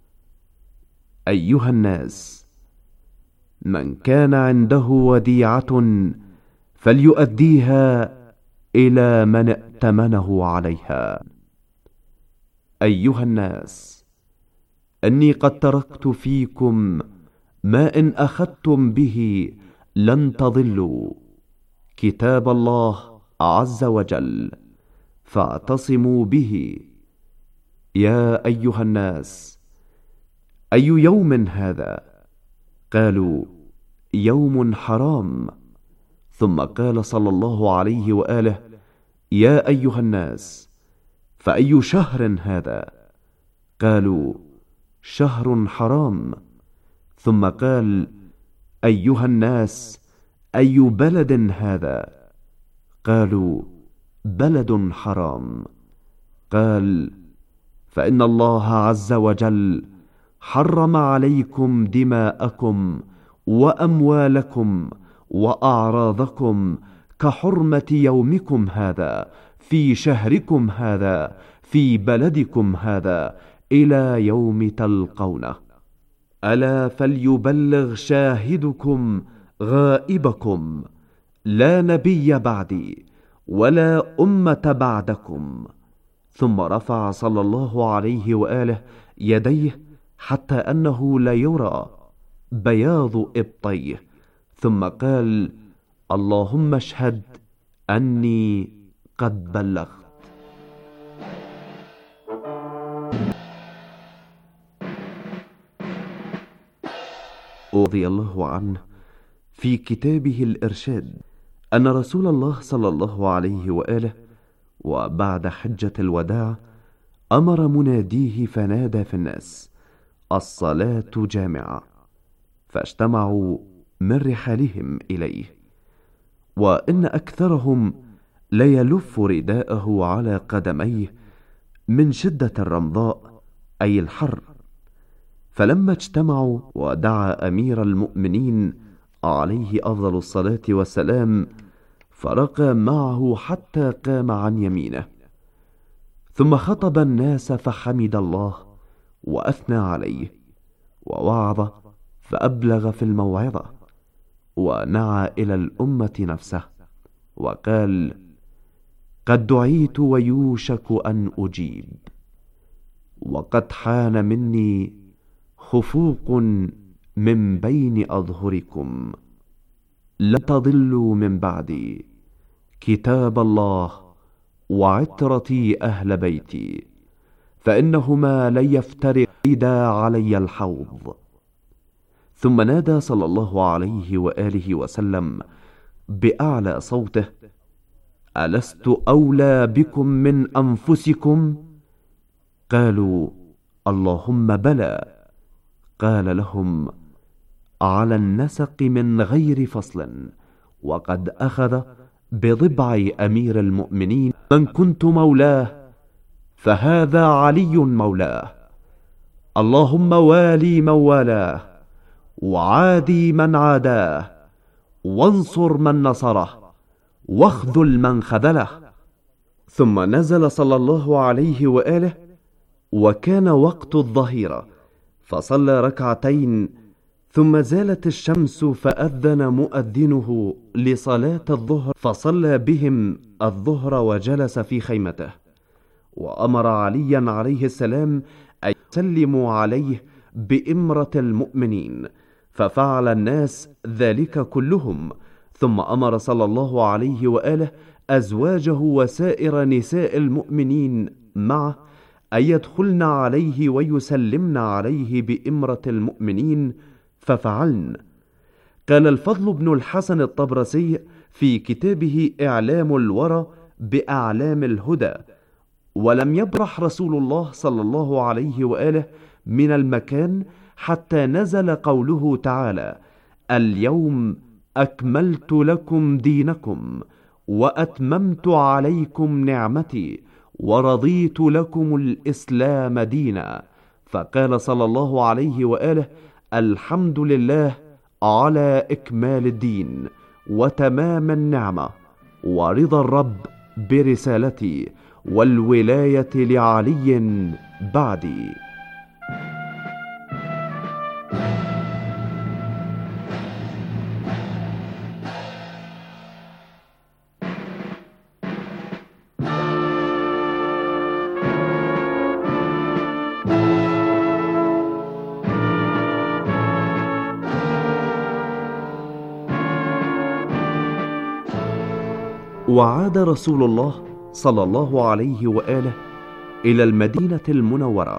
أيها الناس، من كان عنده وديعة فليؤديها إلى من ائتمنه عليها. أيها الناس، إني قد تركت فيكم ما إن أخذتم به لن تضلوا، كتاب الله عز وجل، فاعتصموا به. يا أيها الناس، أي يوم هذا؟ قالوا: يوم حرام. ثم قال صلى الله عليه وآله: يا أيها الناس، فأي شهر هذا؟ قالوا: شهر حرام. ثم قال: أيها الناس، أي بلد هذا؟ قالوا: بلد حرام. قال: فإن الله عز وجل حرم عليكم دماءكم وأموالكم وأعراضكم كحرمة يومكم هذا في شهركم هذا في بلدكم هذا إلى يوم تلقونه. ألا فليبلغ شاهدكم غائبكم، لا نبي بعدي ولا أمة بعدكم. ثم رفع صلى الله عليه وآله يديه حتى أنه لا يرى بياض إبطيه، ثم قال: اللهم اشهد أني قد بلغت. رضي الله عنه في كتابه الإرشاد أن رسول الله صلى الله عليه وآله وبعد حجة الوداع أمر مناديه فنادى في الناس: الصلاة جامعة، فاجتمعوا من رحالهم إليه، وإن أكثرهم ليلف رداءه على قدميه من شدة الرمضاء أي الحر. فلما اجتمعوا ودعا أمير المؤمنين عليه أفضل الصلاة والسلام، فرقى معه حتى قام عن يمينه، ثم خطب الناس فحمد الله وأثنى عليه، ووعظ فأبلغ في الموعظة، ونعى إلى الأمة نفسه، وقال: قد دعيت ويوشك أن أجيب، وقد حان مني خفوق من بين أظهركم، لن تضلوا من بعدي، كتاب الله وعترتي أهل بيتي، فإنهما لن يفترقا علي الحوض. ثم نادى صلى الله عليه وآله وسلم بأعلى صوته: ألست أولى بكم من أنفسكم؟ قالوا: اللهم بلى. قال لهم: على النسق من غير فصل، وقد أخذ بضبع أمير المؤمنين من كنت مولاه، فهذا علي مولاه. اللهم والي من والاه، وعادي من عاداه، وانصر من نصره، واخذل من خذله. ثم نزل صلى الله عليه وآله، وكان وقت الظهيرة، فصلى ركعتين، ثم زالت الشمس فأذن مؤذنه لصلاة الظهر، فصلى بهم الظهر وجلس في خيمته، وأمر عليا عليه السلام أن يسلموا عليه بإمرة المؤمنين، ففعل الناس ذلك كلهم. ثم أمر صلى الله عليه وآله أزواجه وسائر نساء المؤمنين معه أن يدخلن عليه ويسلمن عليه بإمرة المؤمنين، ففعلن. قال الفضل بن الحسن الطبرسي في كتابه إعلام الورى بأعلام الهدى: ولم يبرح رسول الله صلى الله عليه وآله من المكان حتى نزل قوله تعالى: اليوم أكملت لكم دينكم وأتممت عليكم نعمتي ورضيت لكم الإسلام دينا. فقال صلى الله عليه وآله: الحمد لله على إكمال الدين وتمام النعمة ورضا الرب برسالتي والولاية لعلي بعدي. وعاد رسول الله صلى الله عليه وآله إلى المدينة المنورة،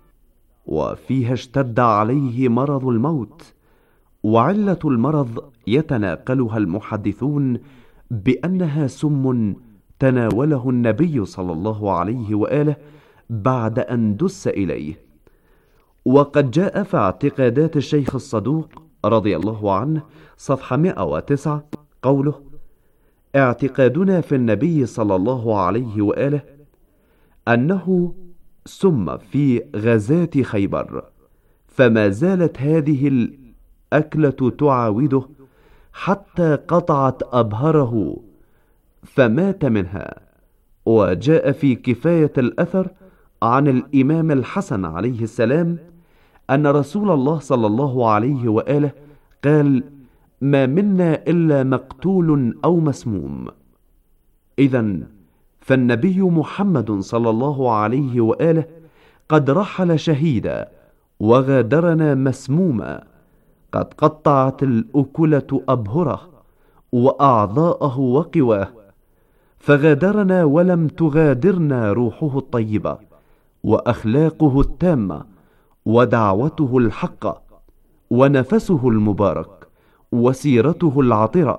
وفيها اشتد عليه مرض الموت. وعلة المرض يتناقلها المحدثون بأنها سم تناوله النبي صلى الله عليه وآله بعد أن دس إليه. وقد جاء في اعتقادات الشيخ الصدوق رضي الله عنه صفحة 109 قوله: اعتقادنا في النبي صلى الله عليه وآله أنه سم في غزاة خيبر، فما زالت هذه الأكلة تعاوده حتى قطعت أبهره فمات منها. وجاء في كفاية الأثر عن الإمام الحسن عليه السلام أن رسول الله صلى الله عليه وآله قال: ما منا إلا مقتول أو مسموم. إذن فالنبي محمد صلى الله عليه وآله قد رحل شهيدا وغادرنا مسموما، قد قطعت الأكلة أبهره وأعضاءه وقواه، فغادرنا ولم تغادرنا روحه الطيبة وأخلاقه التامة ودعوته الحقة ونفسه المبارك وسيرته العطرة.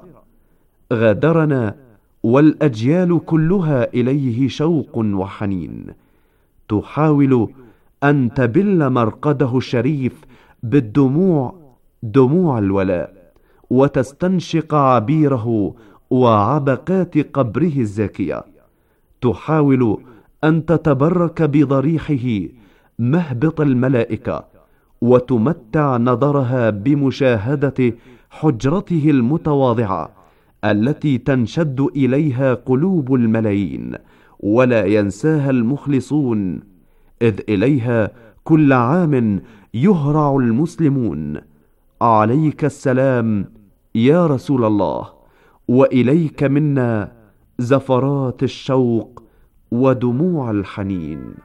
غادرنا والأجيال كلها إليه شوق وحنين، تحاول أن تبل مرقده الشريف بالدموع، دموع الولاء، وتستنشق عبيره وعبقات قبره الزاكية، تحاول أن تتبرك بضريحه مهبط الملائكة، وتمتع نظرها بمشاهدة حجرته المتواضعة التي تنشد إليها قلوب الملايين ولا ينساها المخلصون، إذ إليها كل عام يهرع المسلمون. عليك السلام يا رسول الله، وإليك منا زفرات الشوق ودموع الحنين.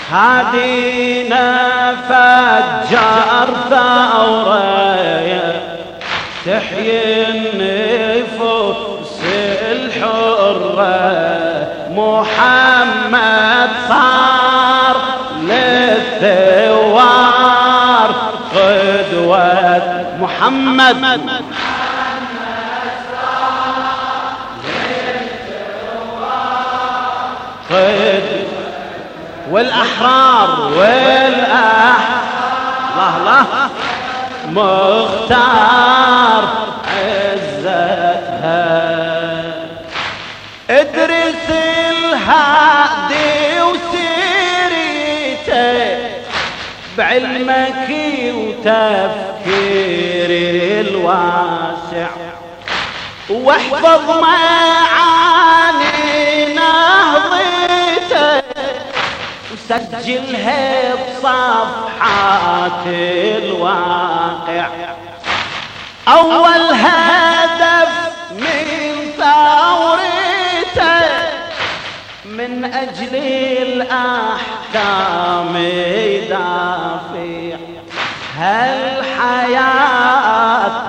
هادينا فجر ثورة تحيي النفوس الحرة، محمد صار للثوار قدوة، محمد والأحرار الله مختار عزتها. ادرس الهادي وسيرته بعلمك وتفكير الواسع، واحفظ معاني نهضته وسجلها بصفحات الواقع. أول هدف من ثورته من أجل الأحكام يدافع، هالحياة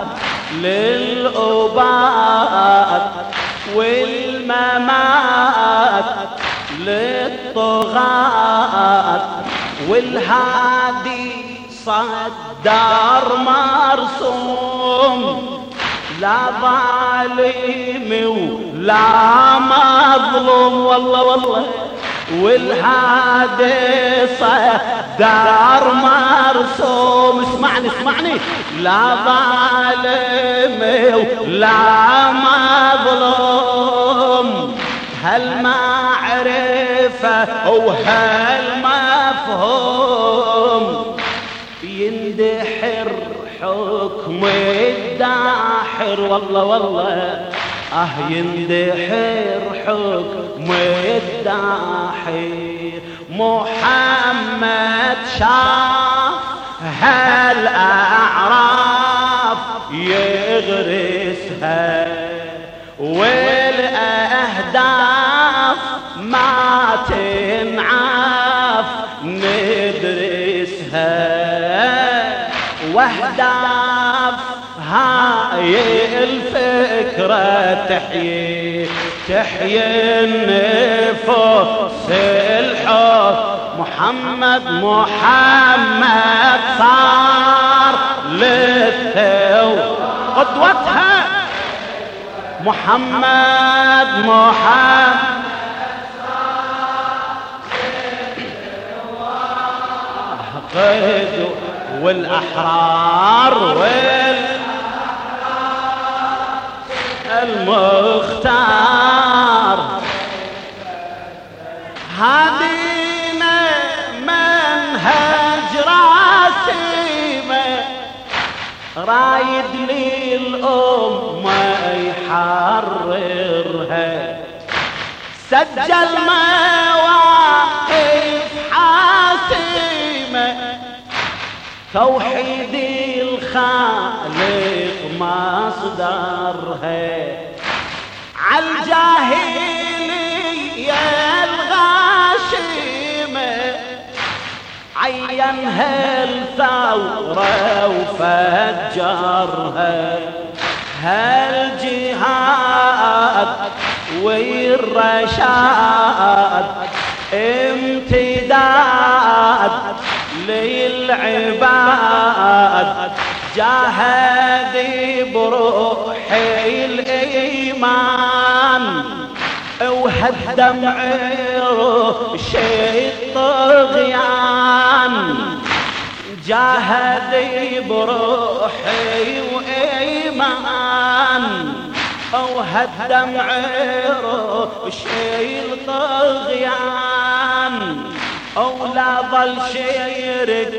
للأبات والممات للطغاة، والهادي صدر مرسوم لا ظالم ولا مظلوم، والله والهادي صدر مرسوم. اسمعني لا ظالم ولا مظلوم، هالمعرفة وهالمفهوم يندحر حكم الداحر، والله يندحر حكم الداحر. محمد شاف هالأعراف يغرسها، والأهداف ما تنعاف ندرسها، واهداف هاي الفكرة تحيي النفوس الحر. محمد صار للثور قدوتها، محمد قدوة، والأحرار المختار. هدينا منهج راسمه رايد للأمة يحررها، سجل مواقف حاسمة توحيد الخالق مصدرها، عالجاهلية الغاشمة عينها الثورة وفجرها، هالجهاد والرشاد امتداد للعباد، جاهد بروحي الإيمان وهدم عروش الطغيان، جاهد بروحي وإيمان وهدم عروش الطغيان، ولا ظل شيرك